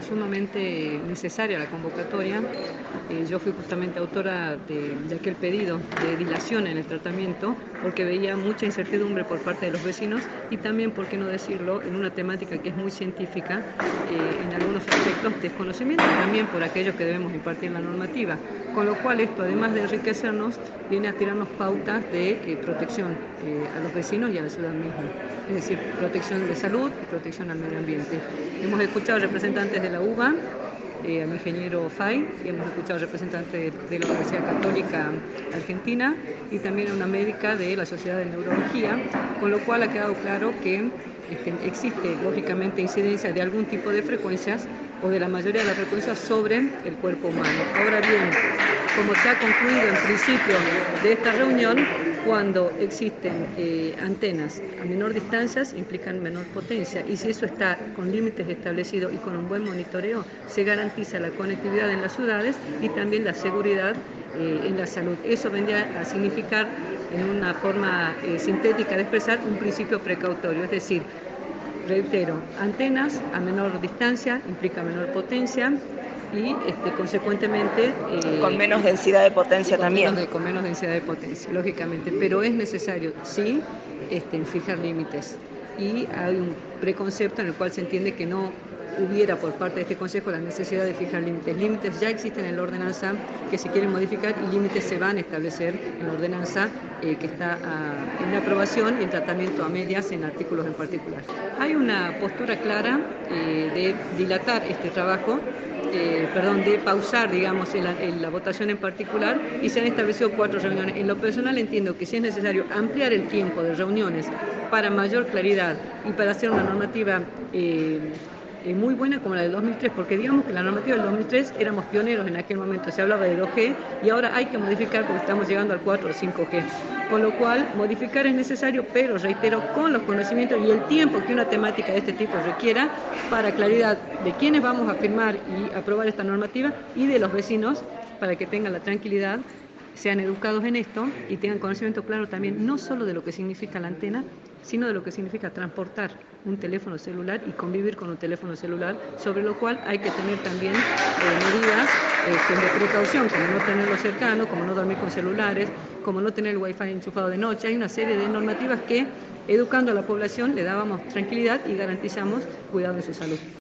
sumamente necesaria la convocatoria. Yo fui justamente autora de aquel pedido de dilación en el tratamiento porque veía mucha incertidumbre por parte de los vecinos y también, por qué no decirlo, en una temática que es muy científica, en algunos aspectos desconocimiento también por aquellos que debemos impartir la normativa, con lo cual esto, además de enriquecernos, viene a tirarnos pautas de protección a los vecinos y a la ciudad misma, es decir, protección de salud y protección al medio ambiente. Hemos escuchado representantes de la UBA, al ingeniero Fay, y hemos escuchado representantes de la Universidad Católica Argentina y también a una médica de la Sociedad de Neurología, con lo cual ha quedado claro que existe lógicamente incidencia de algún tipo de frecuencias o de la mayoría de las frecuencias sobre el cuerpo humano. Ahora bien, como se ha concluido en principio de esta reunión, cuando existen antenas a menor distancia implican menor potencia, y si eso está con límites establecidos y con un buen monitoreo, se garantiza la conectividad en las ciudades y también la seguridad en la salud. Eso vendría a significar, en una forma sintética de expresar, un principio precautorio, es decir, reitero, antenas a menor distancia implica menor potencia y consecuentemente con menos densidad de potencia también. Con menos densidad de potencia, lógicamente, pero es necesario, sí, fijar límites. Y hay un preconcepto en el cual se entiende que no hubiera por parte de este Consejo la necesidad de fijar límites. Límites ya existen en la ordenanza que se quieren modificar y límites se van a establecer en la ordenanza que está en aprobación y en tratamiento a medias en artículos en particular. Hay una postura clara de dilatar este trabajo, de pausar, digamos, la votación en particular, y se han establecido 4 reuniones. En lo personal entiendo que si es necesario ampliar el tiempo de reuniones para mayor claridad y para hacer una normativa muy buena como la del 2003, porque digamos que la normativa del 2003 éramos pioneros en aquel momento, se hablaba de 2G y ahora hay que modificar porque estamos llegando al 4 o 5G, con lo cual modificar es necesario, pero reitero, con los conocimientos y el tiempo que una temática de este tipo requiera para claridad de quiénes vamos a firmar y aprobar esta normativa y de los vecinos, para que tengan la tranquilidad, sean educados en esto y tengan conocimiento claro también no solo de lo que significa la antena, sino de lo que significa transportar un teléfono celular y convivir con un teléfono celular, sobre lo cual hay que tener también medidas de precaución, como no tenerlo cercano, como no dormir con celulares, como no tener el wifi enchufado de noche. Hay una serie de normativas que, educando a la población, le dábamos tranquilidad y garantizamos cuidado de su salud.